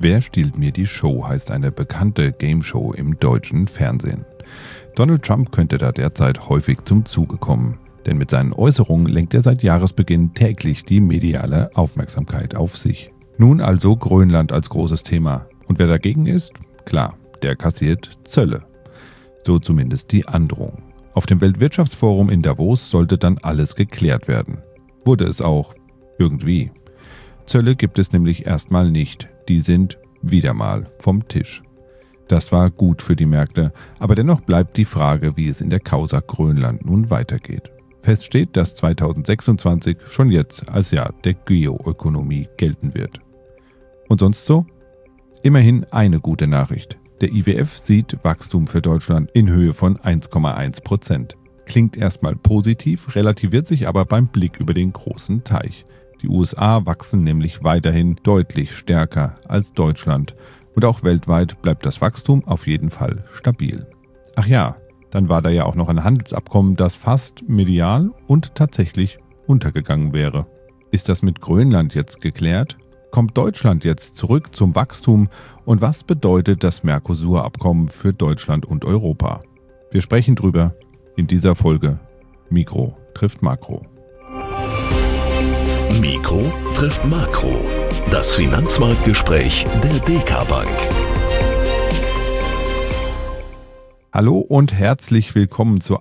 Wer stiehlt mir die Show heißt eine bekannte Gameshow im deutschen Fernsehen. Donald Trump könnte da derzeit häufig zum Zuge kommen, denn mit seinen Äußerungen lenkt er seit Jahresbeginn täglich die mediale Aufmerksamkeit auf sich. Nun also Grönland als großes Thema. Und wer dagegen ist? Klar, der kassiert Zölle. So zumindest die Androhung. Auf dem Weltwirtschaftsforum in Davos sollte dann alles geklärt werden. Wurde es auch. Irgendwie. Zölle gibt es nämlich erstmal nicht. Die sind wieder mal vom Tisch. Das war gut für die Märkte, aber dennoch bleibt die Frage, wie es in der Causa Grönland nun weitergeht. Fest steht, dass 2026 schon jetzt als Jahr der Geoökonomie gelten wird. Und sonst so? Immerhin eine gute Nachricht. Der IWF sieht Wachstum für Deutschland in Höhe von 1,1%. Klingt erstmal positiv, relativiert sich aber beim Blick über den großen Teich. Die USA wachsen nämlich weiterhin deutlich stärker als Deutschland. Und auch weltweit bleibt das Wachstum auf jeden Fall stabil. Ach ja, dann war da ja auch noch ein Handelsabkommen, das fast medial und tatsächlich untergegangen wäre. Ist das mit Grönland jetzt geklärt? Kommt Deutschland jetzt zurück zum Wachstum? Und was bedeutet das Mercosur-Abkommen für Deutschland und Europa? Wir sprechen drüber in dieser Folge Mikro trifft Makro. Mikro trifft Makro. Das Finanzmarktgespräch der DK Bank. Hallo und herzlich willkommen zur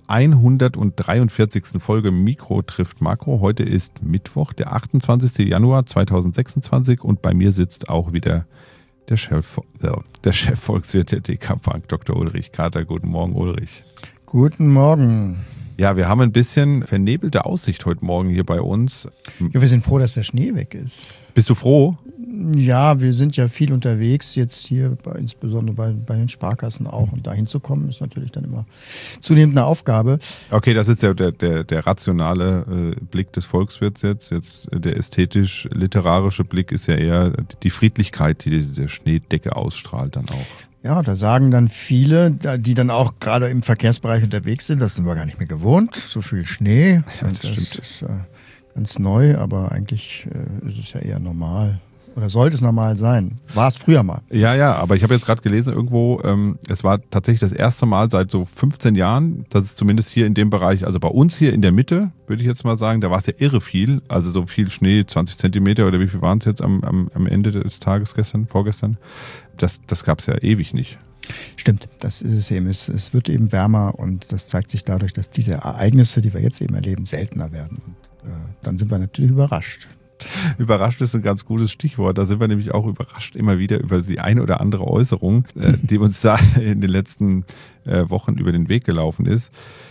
143. Folge Mikro trifft Makro. Heute ist Mittwoch, der 28. Januar 2026 und bei mir sitzt auch wieder der Chefvolkswirt der DK Bank, Dr. Ulrich Kater. Guten Morgen, Ulrich. Guten Morgen. Ja, wir haben ein bisschen vernebelte Aussicht heute Morgen hier bei uns. Ja, wir sind froh, dass der Schnee weg ist. Bist du froh? Ja, wir sind ja viel unterwegs jetzt hier, insbesondere bei den Sparkassen auch. Und dahin zu kommen, ist natürlich dann immer zunehmend eine Aufgabe. Okay, das ist der rationale Blick des Volkswirts jetzt. Jetzt der ästhetisch-literarische Blick ist ja eher die Friedlichkeit, die diese Schneedecke ausstrahlt dann auch. Ja, da sagen dann viele, die dann auch gerade im Verkehrsbereich unterwegs sind, das sind wir gar nicht mehr gewohnt, so viel Schnee. Ja, das stimmt. Ist ganz neu, aber eigentlich ist es ja eher normal. Oder sollte es normal sein? War es früher mal? Ja, aber ich habe jetzt gerade gelesen irgendwo, es war tatsächlich das erste Mal seit so 15 Jahren, dass es zumindest hier in dem Bereich, also bei uns hier in der Mitte, würde ich jetzt mal sagen, da war es ja irre viel, also so viel Schnee, 20 Zentimeter oder wie viel waren es jetzt am Ende des Tages vorgestern? Das gab es ja ewig nicht. Stimmt, das ist es eben. Es wird eben wärmer und das zeigt sich dadurch, dass diese Ereignisse, die wir jetzt eben erleben, seltener werden. Und dann sind wir natürlich überrascht. Überrascht ist ein ganz gutes Stichwort. Da sind wir nämlich auch überrascht immer wieder über die eine oder andere Äußerung, die uns da in den letzten Wochen über den Weg gelaufen ist.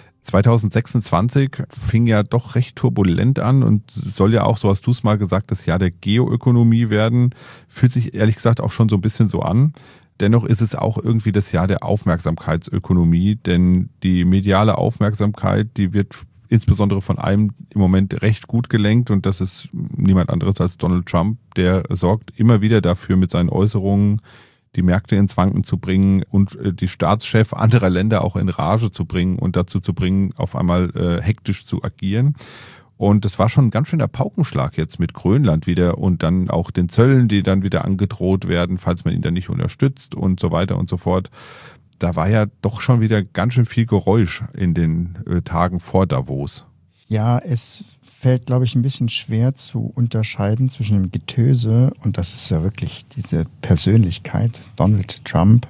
2026 fing ja doch recht turbulent an und soll ja auch, so hast du es mal gesagt, das Jahr der Geoökonomie werden. Fühlt sich ehrlich gesagt auch schon so ein bisschen so an. Dennoch ist es auch irgendwie das Jahr der Aufmerksamkeitsökonomie, denn die mediale Aufmerksamkeit, die wird insbesondere von einem im Moment recht gut gelenkt und das ist niemand anderes als Donald Trump. Der sorgt immer wieder dafür mit seinen Äußerungen, die Märkte ins Wanken zu bringen und die Staatschefs anderer Länder auch in Rage zu bringen und dazu zu bringen, auf einmal hektisch zu agieren. Und das war schon ein ganz schöner Paukenschlag jetzt mit Grönland wieder und dann auch den Zöllen, die dann wieder angedroht werden, falls man ihn dann nicht unterstützt und so weiter und so fort. Da war ja doch schon wieder ganz schön viel Geräusch in den Tagen vor Davos. Ja, es fällt, glaube ich, ein bisschen schwer zu unterscheiden zwischen dem Getöse und das ist ja wirklich diese Persönlichkeit, Donald Trump,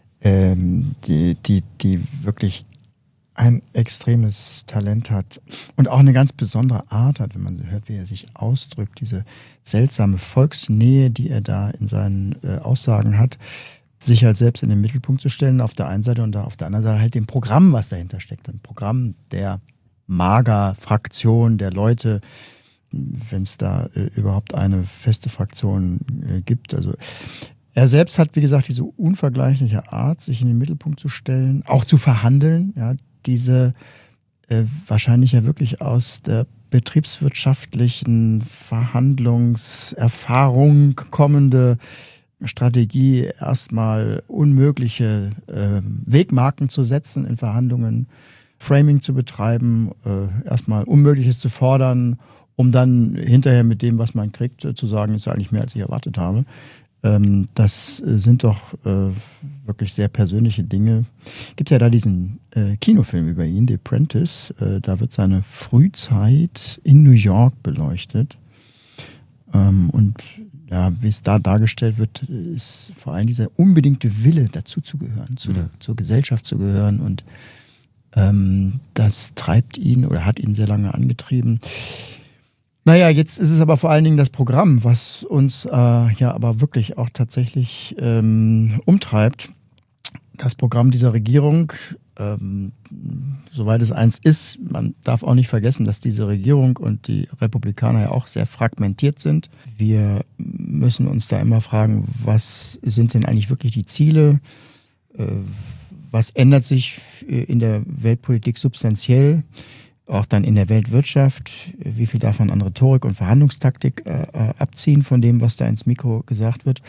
die wirklich ein extremes Talent hat und auch eine ganz besondere Art hat, wenn man hört, wie er sich ausdrückt, diese seltsame Volksnähe, die er da in seinen Aussagen hat, sich halt selbst in den Mittelpunkt zu stellen auf der einen Seite und auf der anderen Seite halt dem Programm, was dahinter steckt. Ein Programm der MAGA-Fraktion, der Leute, wenn es da überhaupt eine feste Fraktion gibt. Also er selbst hat, wie gesagt, diese unvergleichliche Art, sich in den Mittelpunkt zu stellen, auch zu verhandeln. Ja, diese wahrscheinlich ja wirklich aus der betriebswirtschaftlichen Verhandlungserfahrung kommende Strategie, erstmal unmögliche Wegmarken zu setzen in Verhandlungen, Framing zu betreiben, erstmal Unmögliches zu fordern, um dann hinterher mit dem, was man kriegt, zu sagen, ist eigentlich mehr, als ich erwartet habe. Das sind doch wirklich sehr persönliche Dinge. Gibt ja da diesen Kinofilm über ihn, The Apprentice. Da wird seine Frühzeit in New York beleuchtet. Und ja, wie es da dargestellt wird, ist vor allem dieser unbedingte Wille, dazu zu gehören, zur Gesellschaft zu gehören. Und das treibt ihn oder hat ihn sehr lange angetrieben. Naja, jetzt ist es aber vor allen Dingen das Programm, was uns ja aber wirklich auch tatsächlich umtreibt. Das Programm dieser Regierung, soweit es eins ist, man darf auch nicht vergessen, dass diese Regierung und die Republikaner ja auch sehr fragmentiert sind. Wir müssen uns da immer fragen, was sind denn eigentlich wirklich die Ziele? Was ändert sich in der Weltpolitik substanziell? Auch dann in der Weltwirtschaft, wie viel davon an Rhetorik und Verhandlungstaktik abziehen von dem, was da ins Mikro gesagt wird.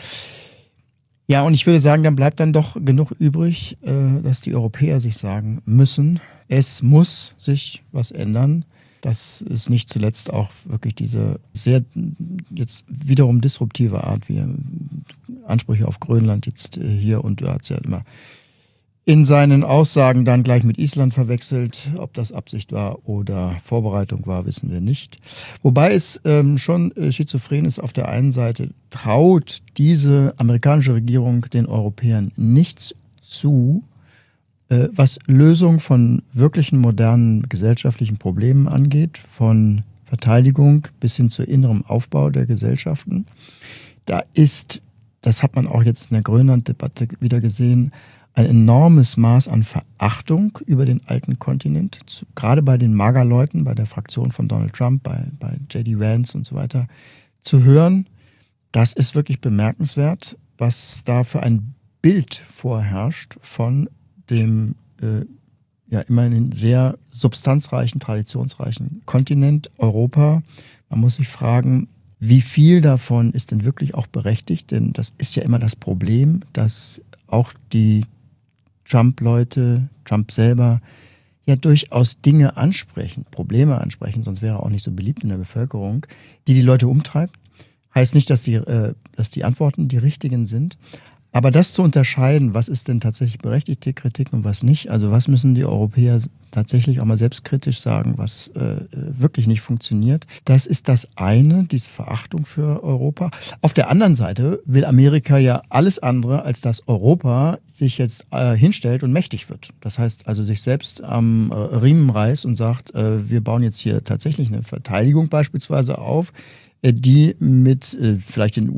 Ja, und ich würde sagen, dann bleibt dann doch genug übrig, dass die Europäer sich sagen müssen, es muss sich was ändern. Das ist nicht zuletzt auch wirklich diese sehr jetzt wiederum disruptive Art, wie Ansprüche auf Grönland jetzt hier, und da hat es ja immer in seinen Aussagen dann gleich mit Island verwechselt. Ob das Absicht war oder Vorbereitung war, wissen wir nicht. Wobei es schon schizophren ist. Auf der einen Seite traut diese amerikanische Regierung den Europäern nichts zu, was Lösung von wirklichen modernen gesellschaftlichen Problemen angeht, von Verteidigung bis hin zu innerem Aufbau der Gesellschaften. Da ist, das hat man auch jetzt in der Grönland-Debatte wieder gesehen, ein enormes Maß an Verachtung über den alten Kontinent, gerade bei den MAGA-Leuten, bei der Fraktion von Donald Trump, bei J.D. Vance und so weiter, zu hören. Das ist wirklich bemerkenswert, was da für ein Bild vorherrscht von dem ja immerhin sehr substanzreichen, traditionsreichen Kontinent Europa. Man muss sich fragen, wie viel davon ist denn wirklich auch berechtigt? Denn das ist ja immer das Problem, dass auch die Trump-Leute, Trump selber, ja durchaus Dinge ansprechen, Probleme ansprechen, sonst wäre er auch nicht so beliebt in der Bevölkerung, die Leute umtreibt. Heißt nicht, dass die Antworten die richtigen sind. Aber das zu unterscheiden, was ist denn tatsächlich berechtigte Kritik und was nicht, also was müssen die Europäer tatsächlich auch mal selbstkritisch sagen, was wirklich nicht funktioniert, das ist das eine, diese Verachtung für Europa. Auf der anderen Seite will Amerika ja alles andere, als dass Europa sich jetzt hinstellt und mächtig wird. Das heißt also sich selbst am Riemen reißt und sagt, wir bauen jetzt hier tatsächlich eine Verteidigung beispielsweise auf, die mit vielleicht den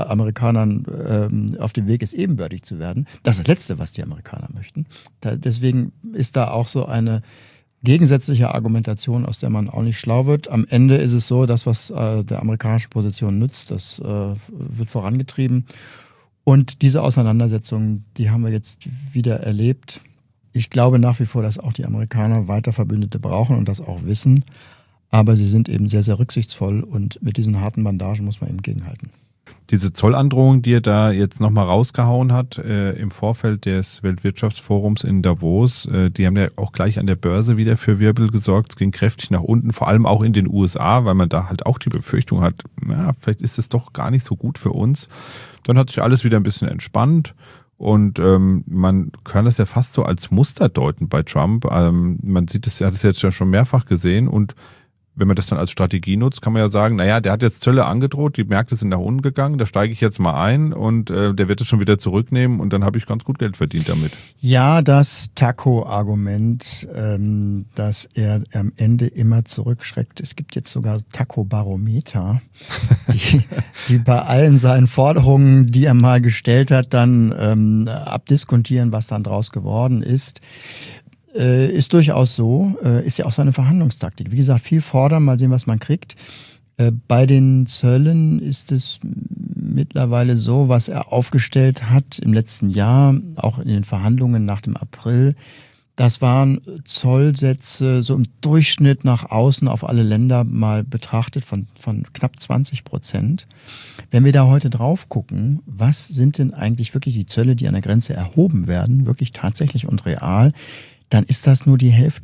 US-Amerikanern auf dem Weg ist, ebenbürtig zu werden. Das ist das Letzte, was die Amerikaner möchten. Deswegen ist da auch so eine gegensätzliche Argumentation, aus der man auch nicht schlau wird. Am Ende ist es so, das, was der amerikanischen Position nützt, das wird vorangetrieben. Und diese Auseinandersetzungen, die haben wir jetzt wieder erlebt. Ich glaube nach wie vor, dass auch die Amerikaner weiter Verbündete brauchen und das auch wissen. Aber sie sind eben sehr, sehr rücksichtsvoll und mit diesen harten Bandagen muss man eben gegenhalten. Diese Zollandrohung, die er da jetzt nochmal rausgehauen hat im Vorfeld des Weltwirtschaftsforums in Davos, die haben ja auch gleich an der Börse wieder für Wirbel gesorgt. Es ging kräftig nach unten, vor allem auch in den USA, weil man da halt auch die Befürchtung hat, na, vielleicht ist es doch gar nicht so gut für uns. Dann hat sich alles wieder ein bisschen entspannt. Und man kann das ja fast so als Muster deuten bei Trump. Man sieht es, hat es jetzt ja schon mehrfach gesehen, und wenn man das dann als Strategie nutzt, kann man ja sagen, naja, der hat jetzt Zölle angedroht, die Märkte sind nach unten gegangen, da steige ich jetzt mal ein und der wird es schon wieder zurücknehmen und dann habe ich ganz gut Geld verdient damit. Ja, das Taco-Argument, dass er am Ende immer zurückschreckt. Es gibt jetzt sogar Taco-Barometer, die bei allen seinen Forderungen, die er mal gestellt hat, dann abdiskontieren, was dann draus geworden ist. Ist durchaus so, ist ja auch seine Verhandlungstaktik. Wie gesagt, viel fordern, mal sehen, was man kriegt. Bei den Zöllen ist es mittlerweile so, was er aufgestellt hat im letzten Jahr, auch in den Verhandlungen nach dem April. Das waren Zollsätze so im Durchschnitt nach außen auf alle Länder mal betrachtet von knapp 20%. Wenn wir da heute drauf gucken, was sind denn eigentlich wirklich die Zölle, die an der Grenze erhoben werden, wirklich tatsächlich und real, dann ist das nur die Hälfte.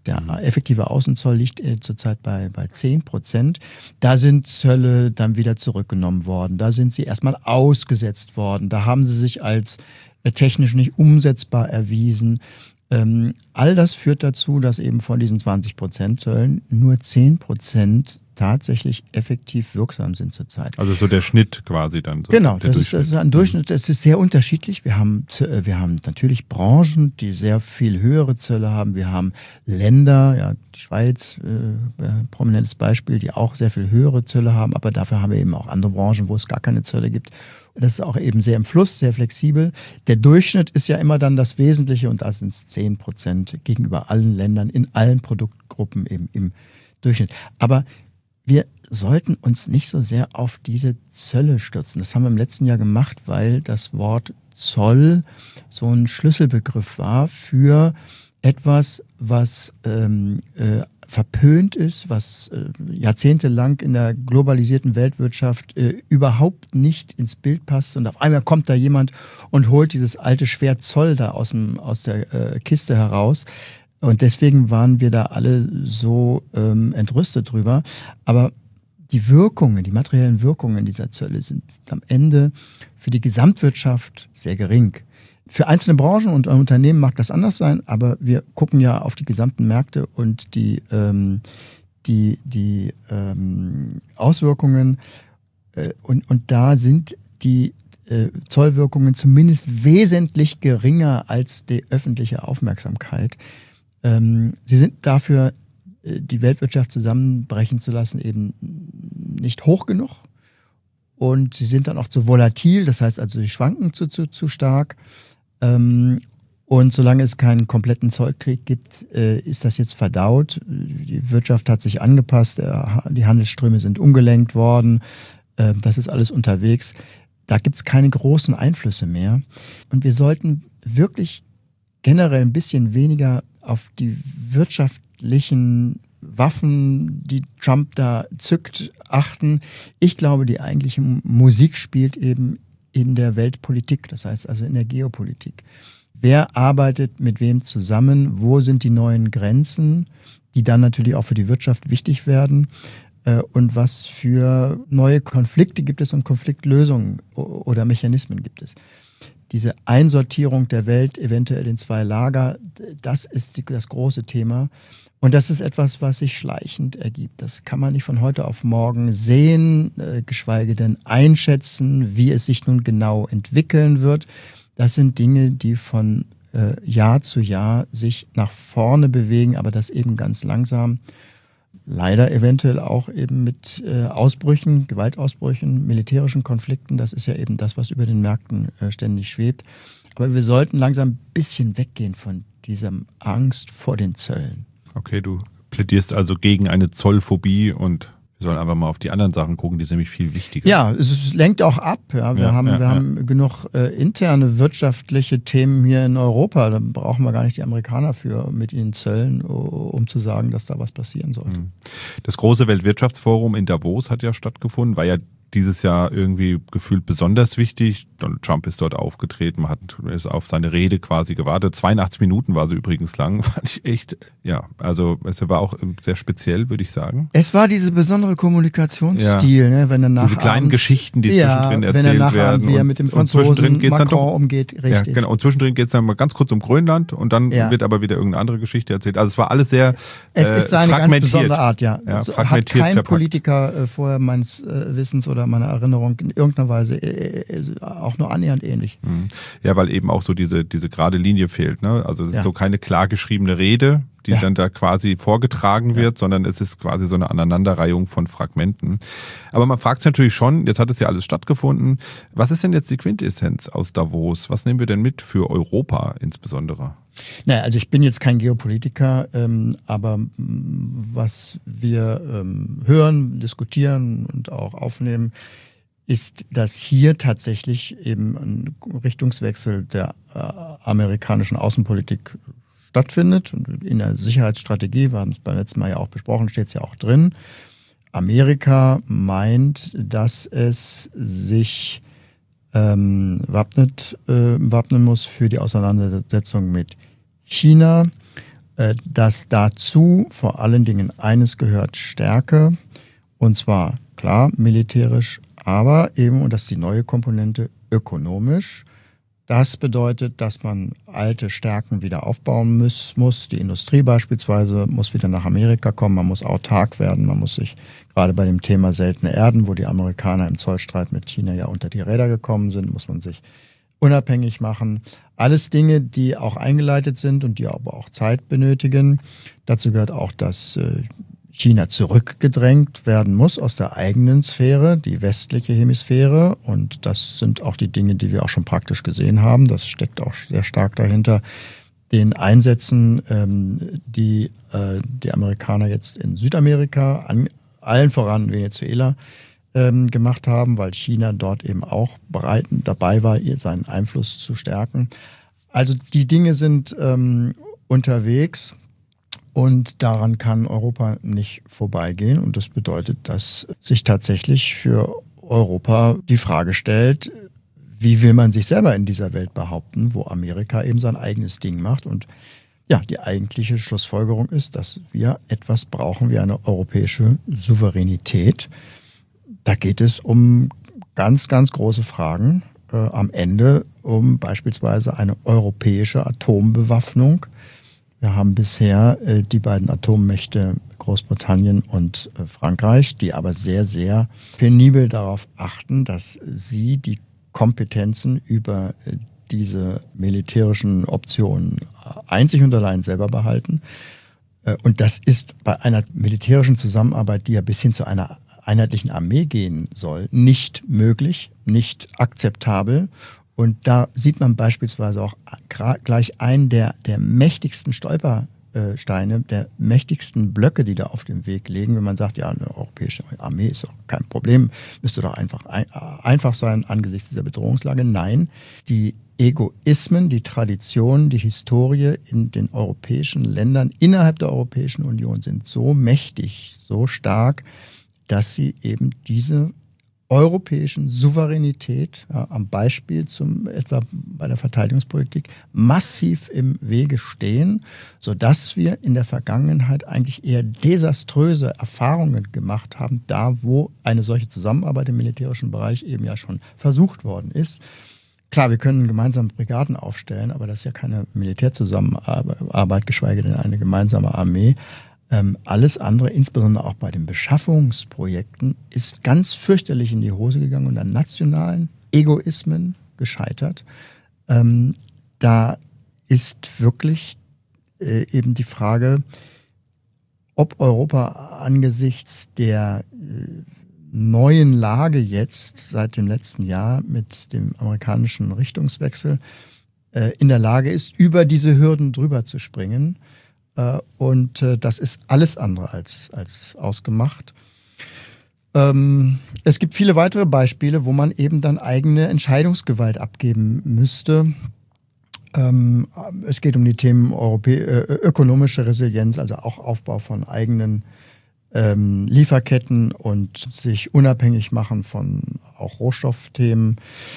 Der effektive Außenzoll liegt zurzeit bei 10%. Da sind Zölle dann wieder zurückgenommen worden. Da sind sie erstmal ausgesetzt worden. Da haben sie sich als technisch nicht umsetzbar erwiesen. All das führt dazu, dass eben von diesen 20% Zöllen nur 10% tatsächlich effektiv wirksam sind zurzeit. Also so der Schnitt quasi dann. So genau, das ist ein Durchschnitt. Das ist sehr unterschiedlich. Wir haben natürlich Branchen, die sehr viel höhere Zölle haben. Wir haben Länder, ja, die Schweiz, prominentes Beispiel, die auch sehr viel höhere Zölle haben. Aber dafür haben wir eben auch andere Branchen, wo es gar keine Zölle gibt. Das ist auch eben sehr im Fluss, sehr flexibel. Der Durchschnitt ist ja immer dann das Wesentliche und da sind es 10% gegenüber allen Ländern in allen Produktgruppen eben im Durchschnitt. Aber wir sollten uns nicht so sehr auf diese Zölle stürzen. Das haben wir im letzten Jahr gemacht, weil das Wort Zoll so ein Schlüsselbegriff war für etwas, was verpönt ist, was jahrzehntelang in der globalisierten Weltwirtschaft überhaupt nicht ins Bild passt. Und auf einmal kommt da jemand und holt dieses alte Schwert Zoll da aus der Kiste heraus. Und deswegen waren wir da alle so entrüstet drüber. Aber die Wirkungen, die materiellen Wirkungen dieser Zölle sind am Ende für die Gesamtwirtschaft sehr gering. Für einzelne Branchen und Unternehmen mag das anders sein, aber wir gucken ja auf die gesamten Märkte und die Auswirkungen und da sind die Zollwirkungen zumindest wesentlich geringer als die öffentliche Aufmerksamkeit. Sie sind dafür, die Weltwirtschaft zusammenbrechen zu lassen, eben nicht hoch genug. Und sie sind dann auch zu volatil, das heißt also, sie schwanken zu stark. Und solange es keinen kompletten Zollkrieg gibt, ist das jetzt verdaut. Die Wirtschaft hat sich angepasst, die Handelsströme sind umgelenkt worden, das ist alles unterwegs. Da gibt es keine großen Einflüsse mehr. Und wir sollten wirklich generell ein bisschen weniger auf die wirtschaftlichen Waffen, die Trump da zückt, achten. Ich glaube, die eigentliche Musik spielt eben in der Weltpolitik, das heißt also in der Geopolitik. Wer arbeitet mit wem zusammen? Wo sind die neuen Grenzen, die dann natürlich auch für die Wirtschaft wichtig werden? Und was für neue Konflikte gibt es und Konfliktlösungen oder Mechanismen gibt es? Diese Einsortierung der Welt eventuell in zwei Lager, das ist das große Thema. Und das ist etwas, was sich schleichend ergibt. Das kann man nicht von heute auf morgen sehen, geschweige denn einschätzen, wie es sich nun genau entwickeln wird. Das sind Dinge, die von Jahr zu Jahr sich nach vorne bewegen, aber das eben ganz langsam. Leider eventuell auch eben mit Ausbrüchen, Gewaltausbrüchen, militärischen Konflikten. Das ist ja eben das, was über den Märkten ständig schwebt. Aber wir sollten langsam ein bisschen weggehen von dieser Angst vor den Zöllen. Okay, du plädierst also gegen eine Zollphobie und wir sollen einfach mal auf die anderen Sachen gucken, die sind nämlich viel wichtiger. Ja, es lenkt auch ab. Ja. Wir haben genug interne wirtschaftliche Themen hier in Europa. Da brauchen wir gar nicht die Amerikaner für mit ihren Zöllen, um zu sagen, dass da was passieren sollte. Das große Weltwirtschaftsforum in Davos hat ja stattgefunden, war ja dieses Jahr irgendwie gefühlt besonders wichtig. Donald Trump ist dort aufgetreten, man ist auf seine Rede quasi gewartet. 82 Minuten war sie übrigens lang, fand ich echt, ja, also es war auch sehr speziell, würde ich sagen. Es war diese besondere Kommunikationsstil, ne, wenn er diese kleinen Geschichten, die zwischendrin erzählt werden. Wie er mit dem Franzosen Macron umgeht, richtig. Ja, genau. Und zwischendrin geht es dann mal ganz kurz um Grönland und dann wird aber wieder irgendeine andere Geschichte erzählt. Also es war alles sehr es ist seine fragmentiert. Ganz besondere Art, ja. Hat kein verpackt. Politiker vorher meines Wissens oder meiner Erinnerung in irgendeiner Weise auch nur annähernd ähnlich. Ja, weil eben auch so diese gerade Linie fehlt. Ne? Also es ist so keine klar geschriebene Rede, die dann da quasi vorgetragen wird, sondern es ist quasi so eine Aneinanderreihung von Fragmenten. Aber man fragt sich natürlich schon, jetzt hat es ja alles stattgefunden, was ist denn jetzt die Quintessenz aus Davos? Was nehmen wir denn mit für Europa insbesondere? Naja, also ich bin jetzt kein Geopolitiker, aber was wir hören, diskutieren und auch aufnehmen, ist, dass hier tatsächlich eben ein Richtungswechsel der amerikanischen Außenpolitik stattfindet. Und in der Sicherheitsstrategie, wir haben es beim letzten Mal ja auch besprochen, steht es ja auch drin. Amerika meint, dass es sich wappnen muss für die Auseinandersetzung mit China dass dazu vor allen Dingen eines gehört: Stärke, und zwar klar militärisch, aber eben, und das ist die neue Komponente, ökonomisch. Das bedeutet, dass man alte Stärken wieder aufbauen muss. Die Industrie beispielsweise muss wieder nach Amerika kommen, man muss autark werden, man muss sich gerade bei dem Thema seltene Erden, wo die Amerikaner im Zollstreit mit China ja unter die Räder gekommen sind, muss man sich unabhängig machen. Alles Dinge, die auch eingeleitet sind und die aber auch Zeit benötigen. Dazu gehört auch, dass China zurückgedrängt werden muss aus der eigenen Sphäre, die westliche Hemisphäre. Und das sind auch die Dinge, die wir auch schon praktisch gesehen haben. Das steckt auch sehr stark dahinter, den Einsätzen, die die Amerikaner jetzt in Südamerika, allen voran Venezuela, gemacht haben, weil China dort eben auch dabei war, seinen Einfluss zu stärken. Also die Dinge sind unterwegs. Und daran kann Europa nicht vorbeigehen. Und das bedeutet, dass sich tatsächlich für Europa die Frage stellt, wie will man sich selber in dieser Welt behaupten, wo Amerika eben sein eigenes Ding macht. Und ja, die eigentliche Schlussfolgerung ist, dass wir etwas brauchen wie eine europäische Souveränität. Da geht es um ganz, ganz große Fragen. Am Ende um beispielsweise eine europäische Atombewaffnung. Wir haben bisher die beiden Atommächte Großbritannien und Frankreich, die aber sehr, sehr penibel darauf achten, dass sie die Kompetenzen über diese militärischen Optionen einzig und allein selber behalten. Und das ist bei einer militärischen Zusammenarbeit, die ja bis hin zu einer einheitlichen Armee gehen soll, nicht möglich, nicht akzeptabel. Und da sieht man beispielsweise auch gleich einen der mächtigsten Stolpersteine, der mächtigsten Blöcke, die da auf dem Weg liegen, wenn man sagt, ja, eine europäische Armee ist doch kein Problem, müsste doch einfach sein angesichts dieser Bedrohungslage. Nein, die Egoismen, die Traditionen, die Historie in den europäischen Ländern, innerhalb der Europäischen Union sind so mächtig, so stark, dass sie eben diese europäischen Souveränität, am Beispiel etwa bei der Verteidigungspolitik, massiv im Wege stehen, sodass wir in der Vergangenheit eigentlich eher desaströse Erfahrungen gemacht haben, da wo eine solche Zusammenarbeit im militärischen Bereich eben ja schon versucht worden ist. Klar, wir können gemeinsame Brigaden aufstellen, aber das ist ja keine Militärzusammenarbeit, geschweige denn eine gemeinsame Armee. Alles andere, insbesondere auch bei den Beschaffungsprojekten, ist ganz fürchterlich in die Hose gegangen und an nationalen Egoismen gescheitert. Da ist wirklich eben die Frage, ob Europa angesichts der neuen Lage jetzt seit dem letzten Jahr mit dem amerikanischen Richtungswechsel in der Lage ist, über diese Hürden drüber zu springen. Und das ist alles andere als ausgemacht. Es gibt viele weitere Beispiele, wo man eben dann eigene Entscheidungsgewalt abgeben müsste. Es geht um die Themen ökonomische Resilienz, also auch Aufbau von eigenen Lieferketten und sich unabhängig machen von auch Rohstoffthemen.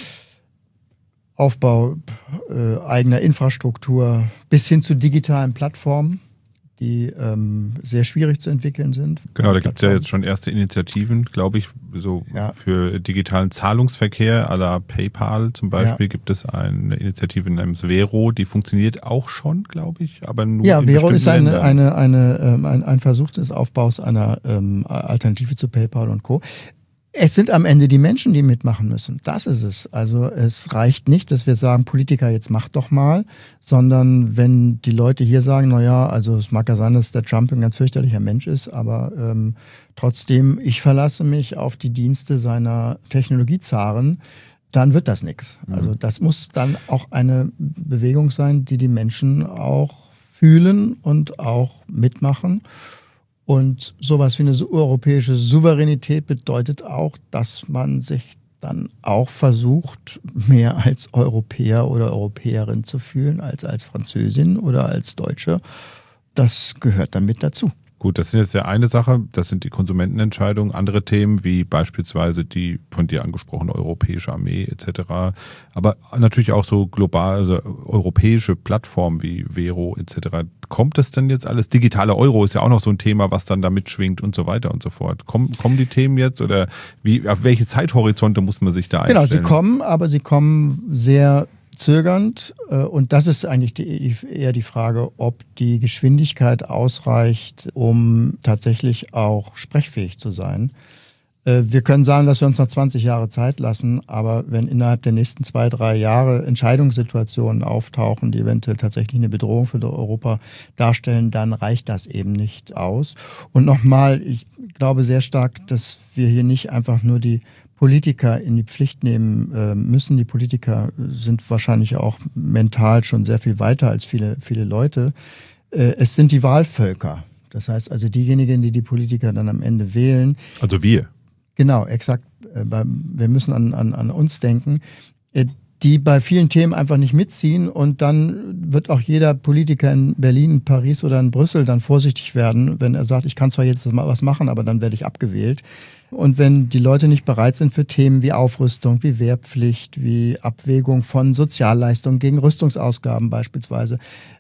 Aufbau eigener Infrastruktur bis hin zu digitalen Plattformen, die sehr schwierig zu entwickeln sind. Genau, da gibt es ja jetzt schon erste Initiativen, glaube ich, so für digitalen Zahlungsverkehr à la PayPal zum Beispiel gibt es eine Initiative namens Vero, die funktioniert auch schon, glaube ich, aber nur in Vero ist Ländern. ein Versuch des Aufbaus einer Alternative zu PayPal und Co. Es sind am Ende die Menschen, die mitmachen müssen. Das ist es. Also es reicht nicht, dass wir sagen, Politiker, jetzt macht doch mal, sondern wenn die Leute hier sagen, also es mag ja sein, dass der Trump ein ganz fürchterlicher Mensch ist, aber trotzdem, ich verlasse mich auf die Dienste seiner Technologiezaren, dann wird das nichts. Also das muss dann auch eine Bewegung sein, die Menschen auch fühlen und auch mitmachen. Und sowas wie eine europäische Souveränität bedeutet auch, dass man sich dann auch versucht, mehr als Europäer oder Europäerin zu fühlen, als Französin oder als Deutsche. Das gehört dann mit dazu. Gut, das ist jetzt ja eine Sache, das sind die Konsumentenentscheidungen. Andere Themen wie beispielsweise die von dir angesprochene europäische Armee etc. Aber natürlich auch so global, also europäische Plattformen wie Vero etc. Kommt das denn jetzt alles? Digitale Euro ist ja auch noch so ein Thema, was dann da mitschwingt und so weiter und so fort. Kommen die Themen jetzt oder auf welche Zeithorizonte muss man sich da einstellen? Genau, sie kommen, aber sie kommen sehr zögernd und das ist eigentlich eher die Frage, ob die Geschwindigkeit ausreicht, um tatsächlich auch sprechfähig zu sein. Wir können sagen, dass wir uns noch 20 Jahre Zeit lassen, aber wenn innerhalb der nächsten 2-3 Jahre Entscheidungssituationen auftauchen, die eventuell tatsächlich eine Bedrohung für Europa darstellen, dann reicht das eben nicht aus. Und nochmal, ich glaube sehr stark, dass wir hier nicht einfach nur die Politiker in die Pflicht nehmen müssen. Die Politiker sind wahrscheinlich auch mental schon sehr viel weiter als viele Leute. Es sind die Wahlvölker. Das heißt also diejenigen, die Politiker dann am Ende wählen. Also wir. Genau, exakt. Wir müssen an uns denken, die bei vielen Themen einfach nicht mitziehen und dann wird auch jeder Politiker in Berlin, in Paris oder in Brüssel dann vorsichtig werden, wenn er sagt, ich kann zwar jetzt was machen, aber dann werde ich abgewählt. Und wenn die Leute nicht bereit sind für Themen wie Aufrüstung, wie Wehrpflicht, wie Abwägung von Sozialleistungen gegen Rüstungsausgaben beispielsweise,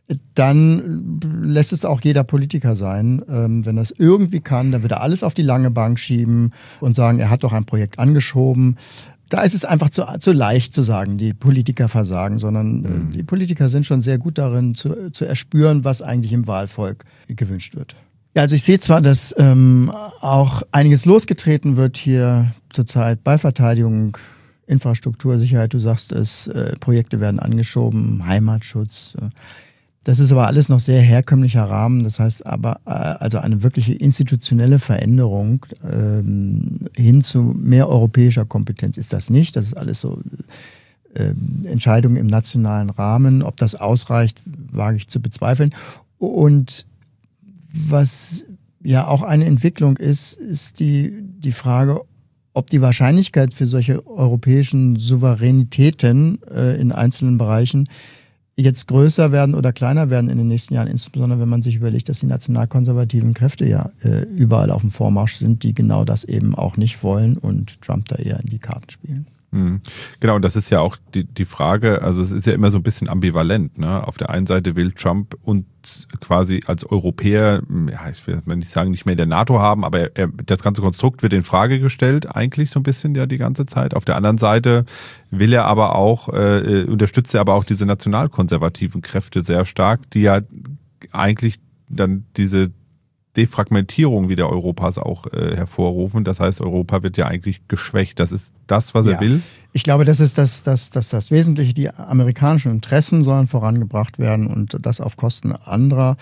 dann lässt es auch jeder Politiker sein. Wenn er es irgendwie kann, dann wird er alles auf die lange Bank schieben und sagen, er hat doch ein Projekt angeschoben. Da ist es einfach zu leicht zu sagen, die Politiker versagen, sondern die Politiker sind schon sehr gut darin zu erspüren, was eigentlich im Wahlvolk gewünscht wird. Ja, also ich sehe zwar, dass auch einiges losgetreten wird hier zurzeit bei Verteidigung, Infrastruktur, Sicherheit, du sagst es, Projekte werden angeschoben, Heimatschutz. Das ist aber alles noch sehr herkömmlicher Rahmen. Das heißt aber, also eine wirkliche institutionelle Veränderung hin zu mehr europäischer Kompetenz ist das nicht. Das ist alles so Entscheidungen im nationalen Rahmen. Ob das ausreicht, wage ich zu bezweifeln. Und was ja auch eine Entwicklung ist die Frage, ob die Wahrscheinlichkeit für solche europäischen Souveränitäten in einzelnen Bereichen jetzt größer werden oder kleiner werden in den nächsten Jahren, insbesondere wenn man sich überlegt, dass die nationalkonservativen Kräfte ja überall auf dem Vormarsch sind, die genau das eben auch nicht wollen und Trump da eher in die Karten spielen. Genau, und das ist ja auch die Frage, also es ist ja immer so ein bisschen ambivalent, ne? Auf der einen Seite will Trump uns quasi als Europäer, ja, ich will nicht sagen, nicht mehr in der NATO haben, aber das ganze Konstrukt wird in Frage gestellt, eigentlich so ein bisschen ja die ganze Zeit. Auf der anderen Seite will er aber auch, unterstützt er aber auch diese nationalkonservativen Kräfte sehr stark, die ja eigentlich dann diese Defragmentierung wieder Europas auch hervorrufen. Das heißt, Europa wird ja eigentlich geschwächt. Das ist das, was er will. Ich glaube, das ist das Wesentliche. Die amerikanischen Interessen sollen vorangebracht werden und das auf Kosten anderer.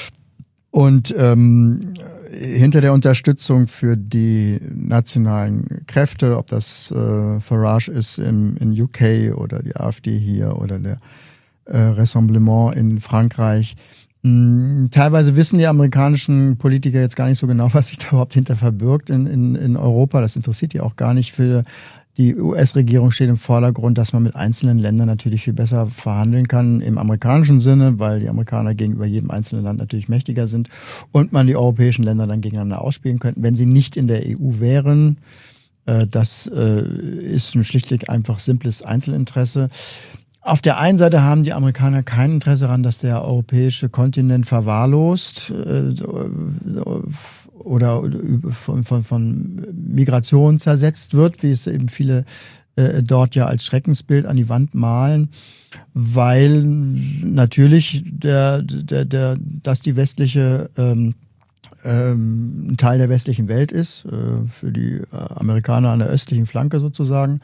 Und hinter der Unterstützung für die nationalen Kräfte, ob das Farage ist in UK oder die AfD hier oder der Rassemblement in Frankreich, teilweise wissen die amerikanischen Politiker jetzt gar nicht so genau, was sich da überhaupt hinter verbirgt in Europa. Das interessiert die auch gar nicht. Für die US-Regierung steht im Vordergrund, dass man mit einzelnen Ländern natürlich viel besser verhandeln kann im amerikanischen Sinne, weil die Amerikaner gegenüber jedem einzelnen Land natürlich mächtiger sind und man die europäischen Länder dann gegeneinander ausspielen könnte, wenn sie nicht in der EU wären. Das ist ein schlichtweg einfach simples Einzelinteresse. Auf der einen Seite haben die Amerikaner kein Interesse daran, dass der europäische Kontinent verwahrlost oder von Migration zersetzt wird, wie es eben viele dort ja als Schreckensbild an die Wand malen, weil natürlich dass die westliche ein Teil der westlichen Welt ist, für die Amerikaner an der östlichen Flanke sozusagen.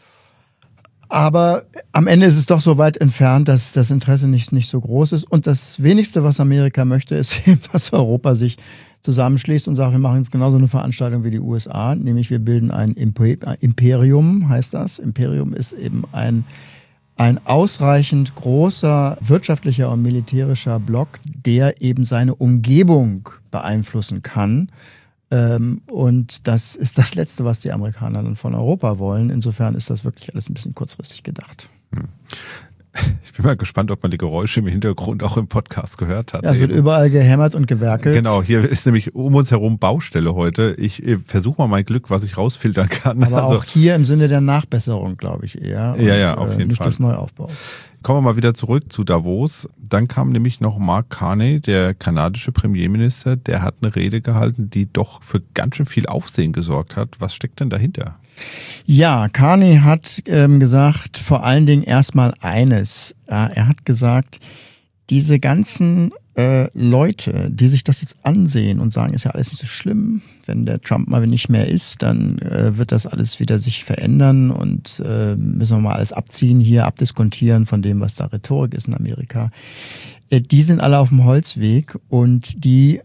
Aber am Ende ist es doch so weit entfernt, dass das Interesse nicht so groß ist. Und das Wenigste, was Amerika möchte, ist eben, dass Europa sich zusammenschließt und sagt, wir machen jetzt genauso eine Veranstaltung wie die USA, nämlich wir bilden ein Imperium, heißt das. Imperium ist eben ein ausreichend großer wirtschaftlicher und militärischer Block, der eben seine Umgebung beeinflussen kann. Und das ist das Letzte, was die Amerikaner dann von Europa wollen. Insofern ist das wirklich alles ein bisschen kurzfristig gedacht. Ich bin mal gespannt, ob man die Geräusche im Hintergrund auch im Podcast gehört hat. Ja, es wird überall gehämmert und gewerkelt. Genau, hier ist nämlich um uns herum Baustelle heute. Ich versuche mal mein Glück, was ich rausfiltern kann. Aber auch hier im Sinne der Nachbesserung, glaube ich eher. Ja, auf jeden nicht Fall. Nicht des Neuaufbaus. Kommen wir mal wieder zurück zu Davos. Dann kam nämlich noch Mark Carney, der kanadische Premierminister, der hat eine Rede gehalten, die doch für ganz schön viel Aufsehen gesorgt hat. Was steckt denn dahinter? Ja, Carney hat gesagt, vor allen Dingen erstmal eines. Er hat gesagt, diese ganzen Leute, die sich das jetzt ansehen und sagen, ist ja alles nicht so schlimm, wenn der Trump mal nicht mehr ist, dann wird das alles wieder sich verändern und müssen wir mal alles abziehen hier, abdiskontieren von dem, was da Rhetorik ist in Amerika. Die sind alle auf dem Holzweg und die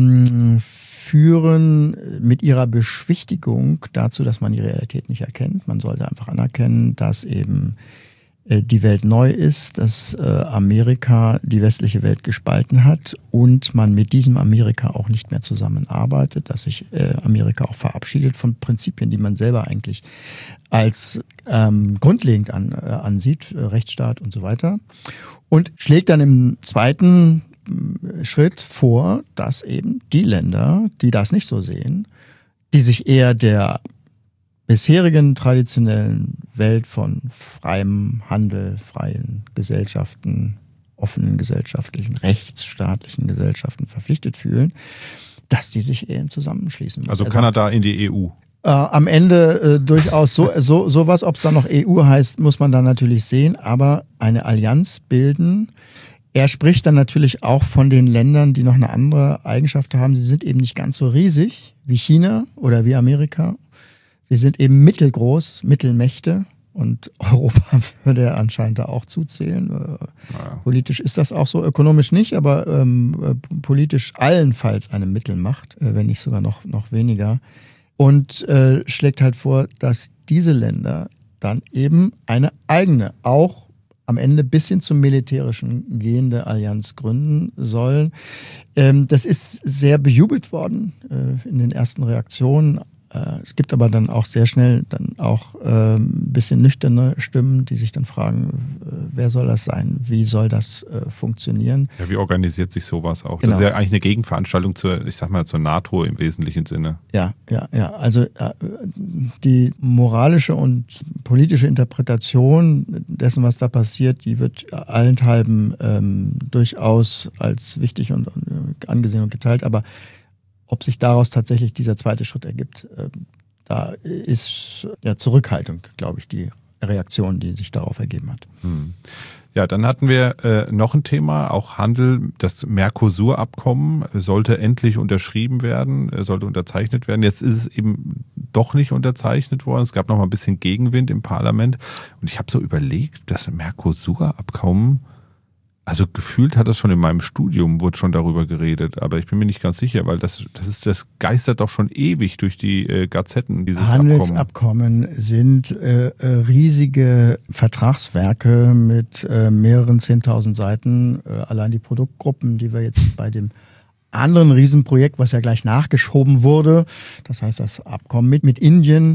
führen mit ihrer Beschwichtigung dazu, dass man die Realität nicht erkennt. Man sollte einfach anerkennen, dass eben die Welt neu ist, dass Amerika die westliche Welt gespalten hat und man mit diesem Amerika auch nicht mehr zusammenarbeitet, dass sich Amerika auch verabschiedet von Prinzipien, die man selber eigentlich als grundlegend ansieht, Rechtsstaat und so weiter. Und schlägt dann im zweiten Schritt vor, dass eben die Länder, die das nicht so sehen, die sich eher der bisherigen traditionellen Welt von freiem Handel, freien Gesellschaften, offenen gesellschaftlichen, rechtsstaatlichen Gesellschaften verpflichtet fühlen, dass die sich eben zusammenschließen müssen. Also Kanada in die EU. Am Ende durchaus sowas, ob es dann noch EU heißt, muss man dann natürlich sehen, aber eine Allianz bilden. Er spricht dann natürlich auch von den Ländern, die noch eine andere Eigenschaft haben. Sie sind eben nicht ganz so riesig wie China oder wie Amerika. Sie sind eben mittelgroß, Mittelmächte und Europa würde er anscheinend da auch zuzählen. Ja. Politisch ist das auch so, ökonomisch nicht, aber politisch allenfalls eine Mittelmacht, wenn nicht sogar noch weniger. Und schlägt halt vor, dass diese Länder dann eben eine eigene, auch am Ende bis hin zum Militärischen gehende Allianz gründen sollen. Das ist sehr bejubelt worden in den ersten Reaktionen. Es gibt aber dann auch sehr schnell dann auch ein bisschen nüchterne Stimmen, die sich dann fragen, wer soll das sein? Wie soll das funktionieren? Ja, wie organisiert sich sowas auch? Genau. Das ist ja eigentlich eine Gegenveranstaltung zur NATO im wesentlichen Sinne. Ja. Also die moralische und politische Interpretation dessen, was da passiert, die wird allenthalben durchaus als wichtig und angesehen und geteilt, aber ob sich daraus tatsächlich dieser zweite Schritt ergibt, da ist ja Zurückhaltung, glaube ich, die Reaktion, die sich darauf ergeben hat. Ja, dann hatten wir noch ein Thema, auch Handel. Das Mercosur-Abkommen sollte endlich unterschrieben werden, sollte unterzeichnet werden. Jetzt ist es eben doch nicht unterzeichnet worden. Es gab noch mal ein bisschen Gegenwind im Parlament. Und ich habe so überlegt, das Mercosur-Abkommen, also gefühlt hat das schon in meinem Studium, wurde schon darüber geredet, aber ich bin mir nicht ganz sicher, weil das geistert doch schon ewig durch die Gazetten, dieses Handelsabkommen sind riesige Vertragswerke mit mehreren 10.000 Seiten. Allein die Produktgruppen, die wir jetzt bei dem anderen Riesenprojekt, was ja gleich nachgeschoben wurde, das heißt das Abkommen mit Indien,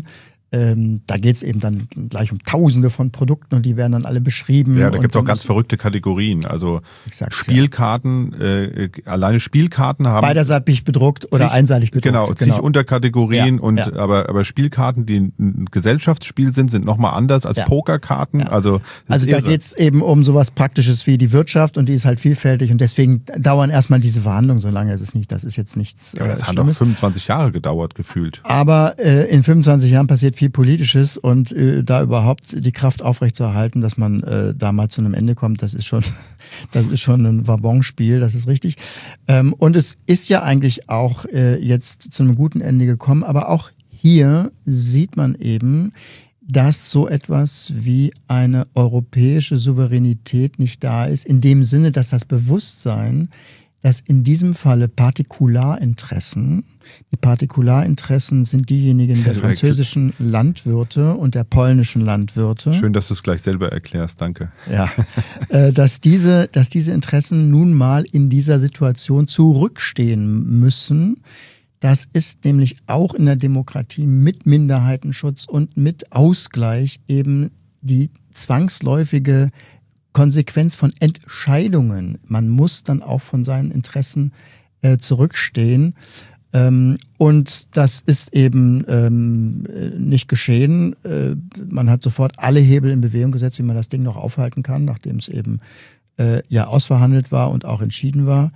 da geht es eben dann gleich um Tausende von Produkten und die werden dann alle beschrieben. Ja, da gibt es auch ganz verrückte Kategorien. Also Spielkarten, alleine Spielkarten haben beiderseitig bedruckt oder einseitig bedruckt. Genau, zig Unterkategorien aber Spielkarten, die ein Gesellschaftsspiel sind nochmal anders als Pokerkarten. Ja. Also da geht es eben um sowas Praktisches wie die Wirtschaft und die ist halt vielfältig und deswegen dauern erstmal diese Verhandlungen so lange. Das ist jetzt nichts das hat doch 25 Jahre gedauert, gefühlt. Aber in 25 Jahren passiert viel Politisches und da überhaupt die Kraft aufrechtzuerhalten, dass man da mal zu einem Ende kommt, das ist schon ein Wabonspiel, das ist richtig. Und es ist ja eigentlich auch jetzt zu einem guten Ende gekommen, aber auch hier sieht man eben, dass so etwas wie eine europäische Souveränität nicht da ist, in dem Sinne, dass das Bewusstsein, dass in diesem Falle die Partikularinteressen sind diejenigen der französischen Landwirte und der polnischen Landwirte. Schön, dass du es gleich selber erklärst, danke. Ja, dass diese Interessen nun mal in dieser Situation zurückstehen müssen. Das ist nämlich auch in der Demokratie mit Minderheitenschutz und mit Ausgleich eben die zwangsläufige Konsequenz von Entscheidungen. Man muss dann auch von seinen Interessen zurückstehen. Und das ist eben nicht geschehen. Man hat sofort alle Hebel in Bewegung gesetzt, wie man das Ding noch aufhalten kann, nachdem es eben ausverhandelt war und auch entschieden war.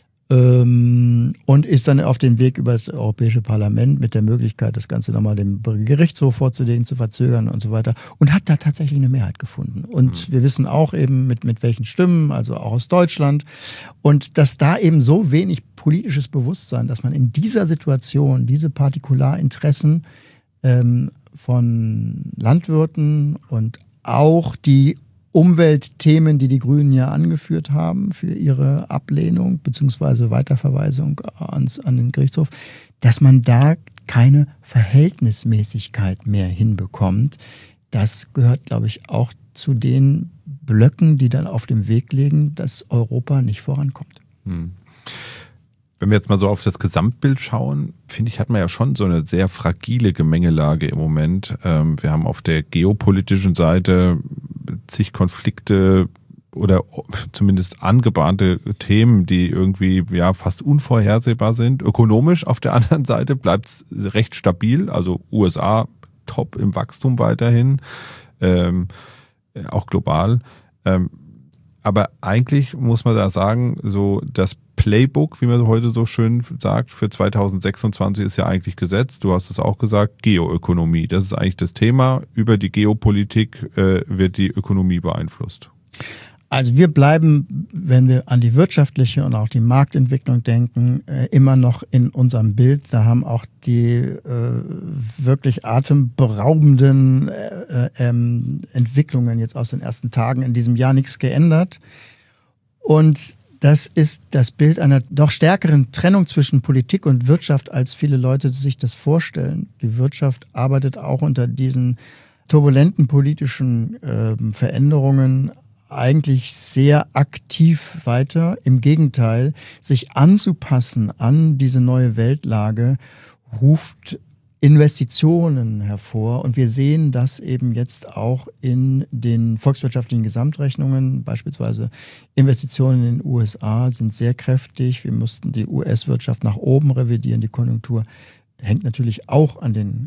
Und ist dann auf den Weg über das Europäische Parlament mit der Möglichkeit, das Ganze nochmal dem Gerichtshof vorzulegen, zu verzögern und so weiter. Und hat da tatsächlich eine Mehrheit gefunden. Und wir wissen auch eben mit welchen Stimmen, also auch aus Deutschland. Und dass da eben so wenig politisches Bewusstsein, dass man in dieser Situation diese Partikularinteressen von Landwirten und auch die Umweltthemen, die Grünen ja angeführt haben für ihre Ablehnung bzw. Weiterverweisung an den Gerichtshof, dass man da keine Verhältnismäßigkeit mehr hinbekommt. Das gehört, glaube ich, auch zu den Blöcken, die dann auf dem Weg liegen, dass Europa nicht vorankommt. Wenn wir jetzt mal so auf das Gesamtbild schauen, finde ich, hat man ja schon so eine sehr fragile Gemengelage im Moment. Wir haben auf der geopolitischen Seite zig Konflikte oder zumindest angebahnte Themen, die irgendwie fast unvorhersehbar sind. Ökonomisch auf der anderen Seite bleibt es recht stabil, also USA top im Wachstum weiterhin, auch global. Aber eigentlich muss man da sagen, so das Playbook, wie man heute so schön sagt, für 2026 ist ja eigentlich gesetzt. Du hast es auch gesagt, Geoökonomie. Das ist eigentlich das Thema. Über die Geopolitik wird die Ökonomie beeinflusst. Also wir bleiben, wenn wir an die wirtschaftliche und auch die Marktentwicklung denken, immer noch in unserem Bild. Da haben auch die wirklich atemberaubenden Entwicklungen jetzt aus den ersten Tagen in diesem Jahr nichts geändert. Und das ist das Bild einer doch stärkeren Trennung zwischen Politik und Wirtschaft, als viele Leute sich das vorstellen. Die Wirtschaft arbeitet auch unter diesen turbulenten politischen Veränderungen eigentlich sehr aktiv weiter. Im Gegenteil, sich anzupassen an diese neue Weltlage ruft Investitionen hervor. Und wir sehen das eben jetzt auch in den volkswirtschaftlichen Gesamtrechnungen. Beispielsweise Investitionen in den USA sind sehr kräftig. Wir mussten die US-Wirtschaft nach oben revidieren. Die Konjunktur hängt natürlich auch an den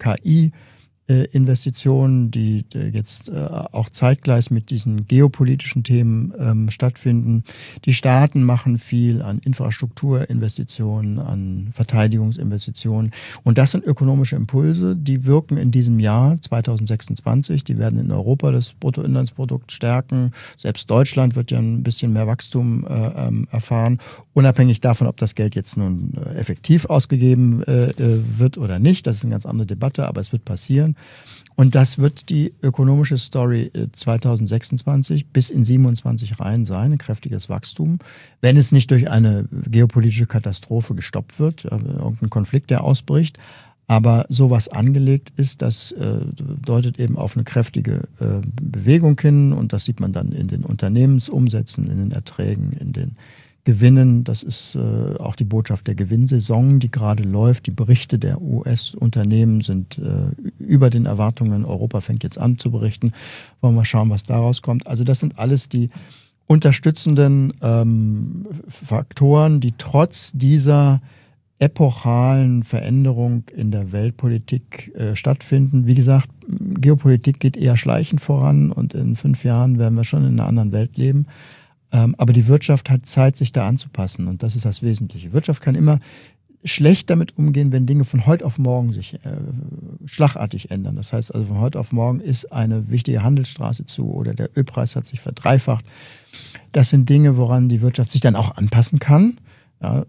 KI-Investitionen, die jetzt auch zeitgleich mit diesen geopolitischen Themen stattfinden. Die Staaten machen viel an Infrastrukturinvestitionen, an Verteidigungsinvestitionen. Und das sind ökonomische Impulse, die wirken in diesem Jahr 2026. Die werden in Europa das Bruttoinlandsprodukt stärken. Selbst Deutschland wird ja ein bisschen mehr Wachstum erfahren. Unabhängig davon, ob das Geld jetzt nun effektiv ausgegeben wird oder nicht. Das ist eine ganz andere Debatte, aber es wird passieren. Und das wird die ökonomische Story 2026 bis in 27 rein sein, ein kräftiges Wachstum, wenn es nicht durch eine geopolitische Katastrophe gestoppt wird, irgendein Konflikt, der ausbricht. Aber sowas angelegt ist, das deutet eben auf eine kräftige Bewegung hin und das sieht man dann in den Unternehmensumsätzen, in den Erträgen, in den Gewinnen. Das ist auch die Botschaft der Gewinnsaison, die gerade läuft. Die Berichte der US-Unternehmen sind über den Erwartungen. Europa fängt jetzt an zu berichten. Wollen wir mal schauen, was daraus kommt. Also das sind alles die unterstützenden Faktoren, die trotz dieser epochalen Veränderung in der Weltpolitik stattfinden. Wie gesagt, Geopolitik geht eher schleichend voran und in 5 Jahren werden wir schon in einer anderen Welt leben. Aber die Wirtschaft hat Zeit, sich da anzupassen und das ist das Wesentliche. Die Wirtschaft kann immer schlecht damit umgehen, wenn Dinge von heute auf morgen sich schlagartig ändern. Das heißt also, von heute auf morgen ist eine wichtige Handelsstraße zu oder der Ölpreis hat sich verdreifacht. Das sind Dinge, woran die Wirtschaft sich dann auch anpassen kann. Ja,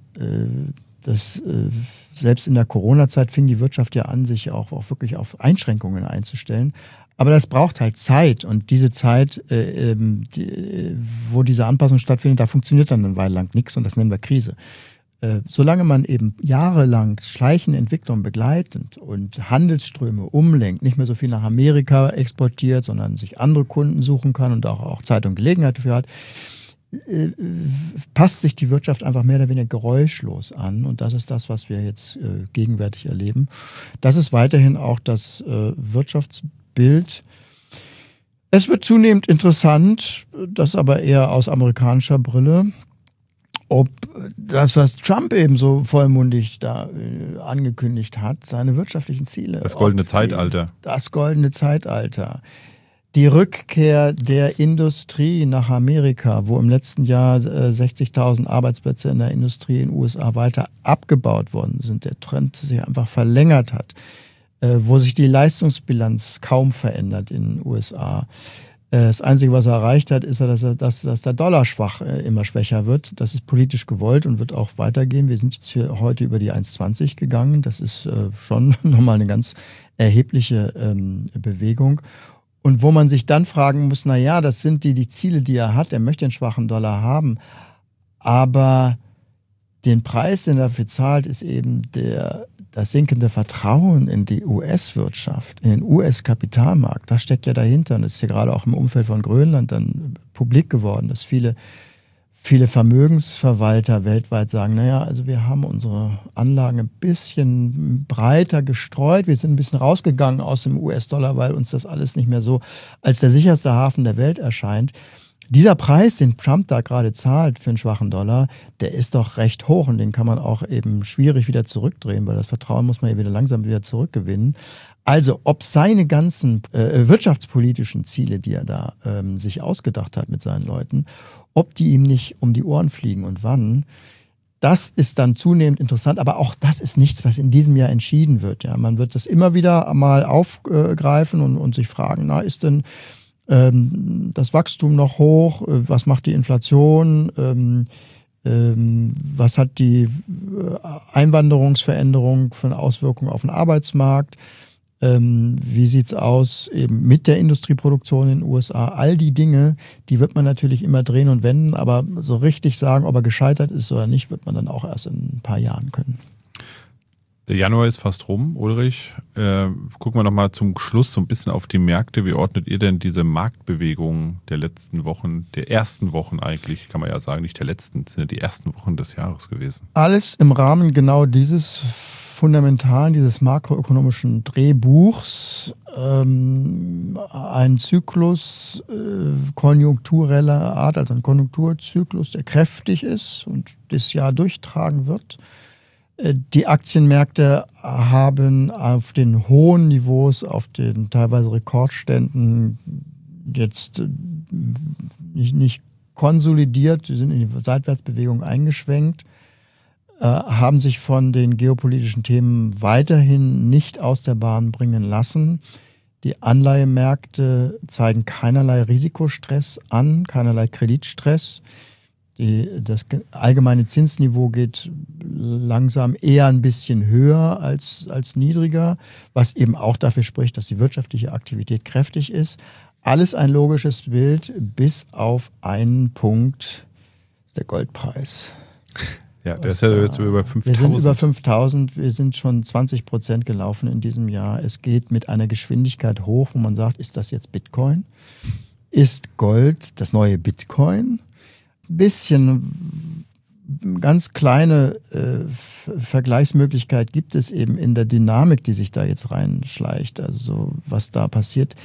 selbst in der Corona-Zeit fing die Wirtschaft ja an, sich auch wirklich auf Einschränkungen einzustellen. Aber das braucht halt Zeit und diese Zeit, wo diese Anpassung stattfindet, da funktioniert dann eine Weile lang nichts und das nennen wir Krise. Solange man eben jahrelang schleichende Entwicklung begleitet und Handelsströme umlenkt, nicht mehr so viel nach Amerika exportiert, sondern sich andere Kunden suchen kann und auch Zeit und Gelegenheit dafür hat, passt sich die Wirtschaft einfach mehr oder weniger geräuschlos an und das ist das, was wir jetzt gegenwärtig erleben. Das ist weiterhin auch das Wirtschaftsbild. Es wird zunehmend interessant, das aber eher aus amerikanischer Brille, ob das, was Trump eben so vollmundig da angekündigt hat, seine wirtschaftlichen Ziele. Das goldene Zeitalter. Das goldene Zeitalter. Die Rückkehr der Industrie nach Amerika, wo im letzten Jahr 60.000 Arbeitsplätze in der Industrie in den USA weiter abgebaut worden sind, der Trend sich einfach verlängert hat, wo sich die Leistungsbilanz kaum verändert in den USA. Das Einzige, was er erreicht hat, ist, dass der Dollar immer schwächer wird. Das ist politisch gewollt und wird auch weitergehen. Wir sind jetzt hier heute über die 1,20 gegangen. Das ist schon nochmal eine ganz erhebliche Bewegung. Und wo man sich dann fragen muss, naja, das sind die Ziele, die er hat. Er möchte einen schwachen Dollar haben. Aber den Preis, den er dafür zahlt, ist eben das sinkende Vertrauen in die US-Wirtschaft, in den US-Kapitalmarkt. Das steckt ja dahinter. Und das ist ja gerade auch im Umfeld von Grönland dann publik geworden, dass viele Vermögensverwalter weltweit sagen, naja, also wir haben unsere Anlagen ein bisschen breiter gestreut. Wir sind ein bisschen rausgegangen aus dem US-Dollar, weil uns das alles nicht mehr so als der sicherste Hafen der Welt erscheint. Dieser Preis, den Trump da gerade zahlt für einen schwachen Dollar, der ist doch recht hoch und den kann man auch eben schwierig wieder zurückdrehen, weil das Vertrauen muss man ja langsam wieder zurückgewinnen. Also ob seine ganzen wirtschaftspolitischen Ziele, die er da sich ausgedacht hat mit seinen Leuten, ob die ihm nicht um die Ohren fliegen und wann, das ist dann zunehmend interessant. Aber auch das ist nichts, was in diesem Jahr entschieden wird. Ja, man wird das immer wieder mal aufgreifen und sich fragen, na, ist denn das Wachstum noch hoch? Was macht die Inflation? Was hat die Einwanderungsveränderung für eine Auswirkung auf den Arbeitsmarkt? Wie sieht's aus eben mit der Industrieproduktion in den USA? All die Dinge, die wird man natürlich immer drehen und wenden, aber so richtig sagen, ob er gescheitert ist oder nicht, wird man dann auch erst in ein paar Jahren können. Der Januar ist fast rum, Ulrich. Gucken wir nochmal zum Schluss so ein bisschen auf die Märkte. Wie ordnet ihr denn diese Marktbewegungen der letzten Wochen, der ersten Wochen eigentlich, kann man ja sagen, nicht der letzten, sind ja die ersten Wochen des Jahres gewesen? Alles im Rahmen genau dieses fundamentalen, dieses makroökonomischen Drehbuchs. Ein Zyklus konjunktureller Art, also ein Konjunkturzyklus, der kräftig ist und das Jahr durchtragen wird. Die Aktienmärkte haben auf den hohen Niveaus, auf den teilweise Rekordständen jetzt nicht konsolidiert, sie sind in die Seitwärtsbewegung eingeschwenkt, haben sich von den geopolitischen Themen weiterhin nicht aus der Bahn bringen lassen. Die Anleihemärkte zeigen keinerlei Risikostress an, keinerlei Kreditstress. Das allgemeine Zinsniveau geht langsam eher ein bisschen höher als niedriger, was eben auch dafür spricht, dass die wirtschaftliche Aktivität kräftig ist. Alles ein logisches Bild, bis auf einen Punkt, der Goldpreis. Ja, der ist ja jetzt über 5.000. Wir sind über 5.000, wir sind schon 20% gelaufen in diesem Jahr. Es geht mit einer Geschwindigkeit hoch, wo man sagt, ist das jetzt Bitcoin? Ist Gold das neue Bitcoin? Bisschen ganz kleine Vergleichsmöglichkeit gibt es eben in der Dynamik, die sich da jetzt reinschleicht, also was da passiert.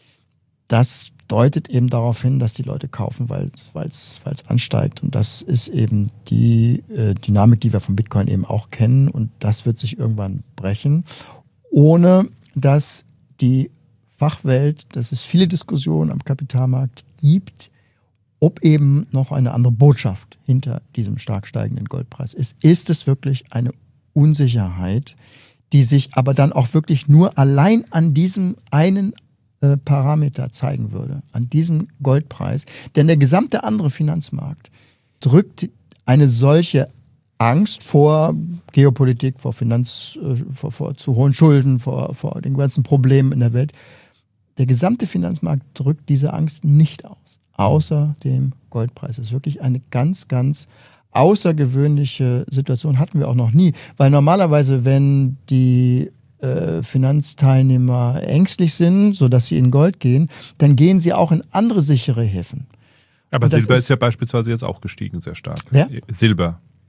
Das deutet eben darauf hin, dass die Leute kaufen, weil es ansteigt. Und das ist eben die Dynamik, die wir von Bitcoin eben auch kennen. Und das wird sich irgendwann brechen, ohne dass die Fachwelt, dass es viele Diskussionen am Kapitalmarkt gibt, ob eben noch eine andere Botschaft hinter diesem stark steigenden Goldpreis ist. Ist es wirklich eine Unsicherheit, die sich aber dann auch wirklich nur allein an diesem einen Parameter zeigen würde, an diesem Goldpreis? Denn der gesamte andere Finanzmarkt drückt eine solche Angst vor Geopolitik, vor vor zu hohen Schulden, vor den ganzen Problemen in der Welt. Der gesamte Finanzmarkt drückt diese Angst nicht aus. Außer dem Goldpreis. Das ist wirklich eine ganz, ganz außergewöhnliche Situation. Hatten wir auch noch nie. Weil normalerweise, wenn die Finanzteilnehmer ängstlich sind, sodass sie in Gold gehen, dann gehen sie auch in andere sichere Häfen. Aber Silber ist ja beispielsweise jetzt auch gestiegen, sehr stark. Wer? Silber.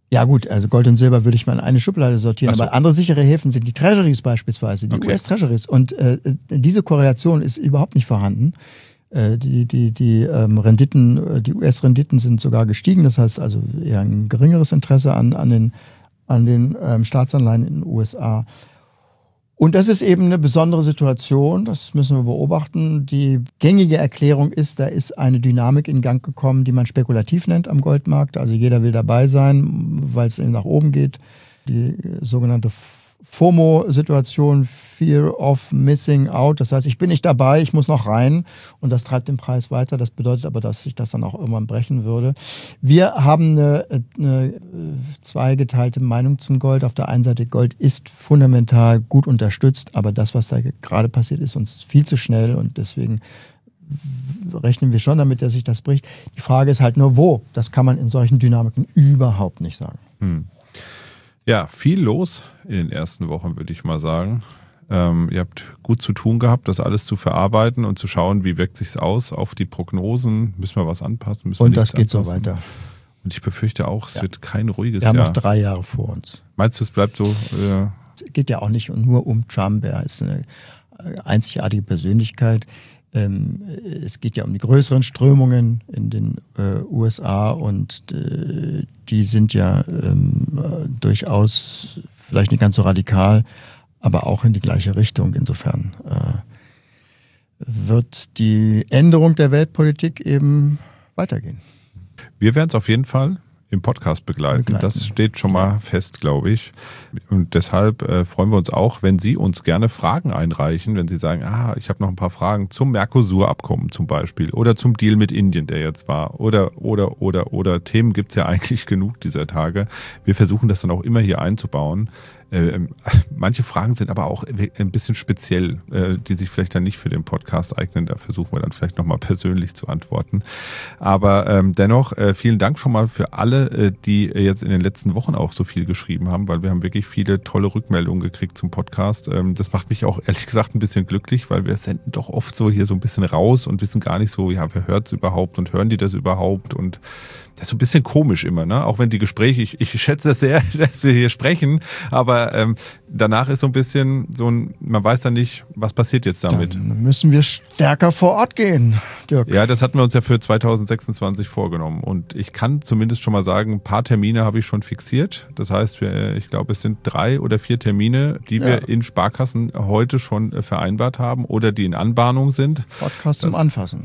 Ja gut, also Gold und Silber würde ich mal in eine Schublade sortieren, So. aber andere sichere Häfen sind die Treasuries beispielsweise, die Okay. US-Treasuries. Und diese Korrelation ist überhaupt nicht vorhanden. Die Renditen, die US-Renditen sind sogar gestiegen, das heißt also eher ein geringeres Interesse an den Staatsanleihen in den USA. Und das ist eben eine besondere Situation, das müssen wir beobachten. Die gängige Erklärung ist, da ist eine Dynamik in Gang gekommen, die man spekulativ nennt am Goldmarkt. Also jeder will dabei sein, weil es nach oben geht. Die sogenannte FOMO-Situation, Fear of Missing Out. Das heißt, ich bin nicht dabei, ich muss noch rein und das treibt den Preis weiter. Das bedeutet aber, dass sich das dann auch irgendwann brechen würde. Wir haben eine zweigeteilte Meinung zum Gold. Auf der einen Seite, Gold ist fundamental gut unterstützt, aber das, was da gerade passiert, ist uns viel zu schnell und deswegen rechnen wir schon damit, dass sich das bricht. Die Frage ist halt nur, wo. Das kann man in solchen Dynamiken überhaupt nicht sagen. Ja, viel los in den ersten Wochen, würde ich mal sagen. Ihr habt gut zu tun gehabt, das alles zu verarbeiten und zu schauen, wie wirkt sich's aus auf die Prognosen. Müssen wir was anpassen? Müssen wir Und das geht nichts so anpassen? weiter. Und ich befürchte auch, es wird kein ruhiges Wir haben Jahr. noch 3 Jahre vor uns. Meinst du, es bleibt so? Es geht ja auch nicht nur um Trump. Er ist eine einzigartige Persönlichkeit. Es geht ja um die größeren Strömungen in den USA und die sind ja durchaus vielleicht nicht ganz so radikal, aber auch in die gleiche Richtung. Insofern wird die Änderung der Weltpolitik eben weitergehen. Wir werden es auf jeden Fall im Podcast begleiten. Das steht schon mal fest, glaube ich. Und deshalb freuen wir uns auch, wenn Sie uns gerne Fragen einreichen, wenn Sie sagen, ich habe noch ein paar Fragen zum Mercosur-Abkommen zum Beispiel oder zum Deal mit Indien, der jetzt war. Oder Themen gibt es ja eigentlich genug dieser Tage. Wir versuchen das dann auch immer hier einzubauen. Manche Fragen sind aber auch ein bisschen speziell, die sich vielleicht dann nicht für den Podcast eignen. Da versuchen wir dann vielleicht nochmal persönlich zu antworten. Aber dennoch, vielen Dank schon mal für alle, die jetzt in den letzten Wochen auch so viel geschrieben haben, weil wir haben wirklich viele tolle Rückmeldungen gekriegt zum Podcast. Das macht mich auch ehrlich gesagt ein bisschen glücklich, weil wir senden doch oft so hier so ein bisschen raus und wissen gar nicht so, wer hört es überhaupt und hören die das überhaupt? Und das ist so ein bisschen komisch immer, ne? Auch wenn die Gespräche, ich schätze das sehr, dass wir hier sprechen, aber danach ist so ein bisschen man weiß dann nicht, was passiert jetzt damit. Dann müssen wir stärker vor Ort gehen, Dirk. Ja, das hatten wir uns ja für 2026 vorgenommen und ich kann zumindest schon mal sagen, ein paar Termine habe ich schon fixiert. Das heißt, ich glaube, es sind 3 oder 4 Termine, die wir in Sparkassen heute schon vereinbart haben oder die in Anbahnung sind. Podcast zum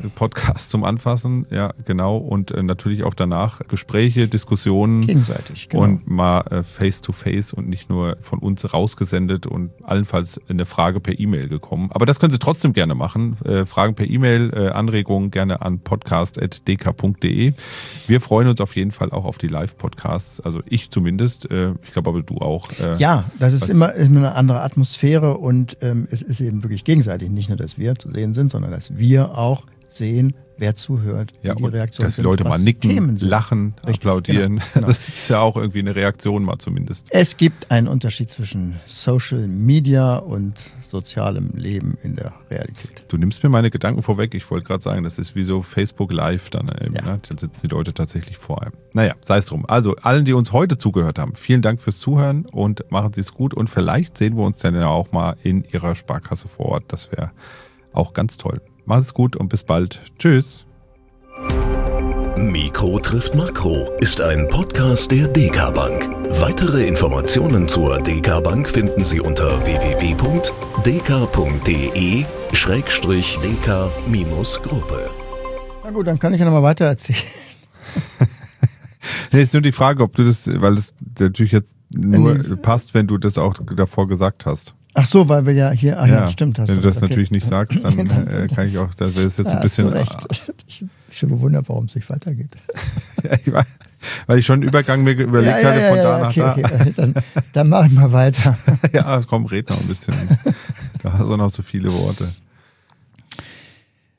Anfassen, ja, genau. Und natürlich auch danach Gespräche, Diskussionen. Gegenseitig, genau. Und mal face-to-face und nicht nur von uns rausgesendet und allenfalls eine Frage per E-Mail gekommen. Aber das können Sie trotzdem gerne machen. Fragen per E-Mail, Anregungen gerne an podcast@dk.de. Wir freuen uns auf jeden Fall auch auf die Live-Podcasts. Also ich zumindest. Ich glaube aber du auch. Ja, das ist immer eine andere Atmosphäre und es ist eben wirklich gegenseitig. Nicht nur, dass wir zu sehen sind, sondern dass wir auch sehen, wer zuhört, wie die Reaktionen dass die Leute mal nicken, lachen, applaudieren. Genau. Das ist ja auch irgendwie eine Reaktion mal zumindest. Es gibt einen Unterschied zwischen Social Media und sozialem Leben in der Realität. Du nimmst mir meine Gedanken vorweg. Ich wollte gerade sagen, das ist wie so Facebook Live dann eben. Ne? Da sitzen die Leute tatsächlich vor einem. Naja, sei es drum. Also allen, die uns heute zugehört haben, vielen Dank fürs Zuhören und machen Sie es gut. Und vielleicht sehen wir uns dann auch mal in Ihrer Sparkasse vor Ort. Das wäre auch ganz toll. Mach es gut und bis bald. Tschüss. Mikro trifft Makro ist ein Podcast der DK Bank. Weitere Informationen zur DK Bank finden Sie unter www.dk.de/dk-gruppe. Na gut, dann kann ich ja nochmal weiter erzählen. Nee, ist nur die Frage, ob du das, weil es natürlich jetzt nur passt, wenn du das auch davor gesagt hast. Ach so, weil wir ja hier, stimmt. Wenn du das natürlich nicht sagst, dann kann ich auch, das wäre jetzt ein bisschen... Hast du recht. Ich habe schon gewundert, warum es nicht weitergeht. Ja, weil ich schon einen Übergang mir überlegt hatte von da nach da. Okay. Dann mache ich mal weiter. Ja, komm, red noch ein bisschen. Da hast du noch so viele Worte.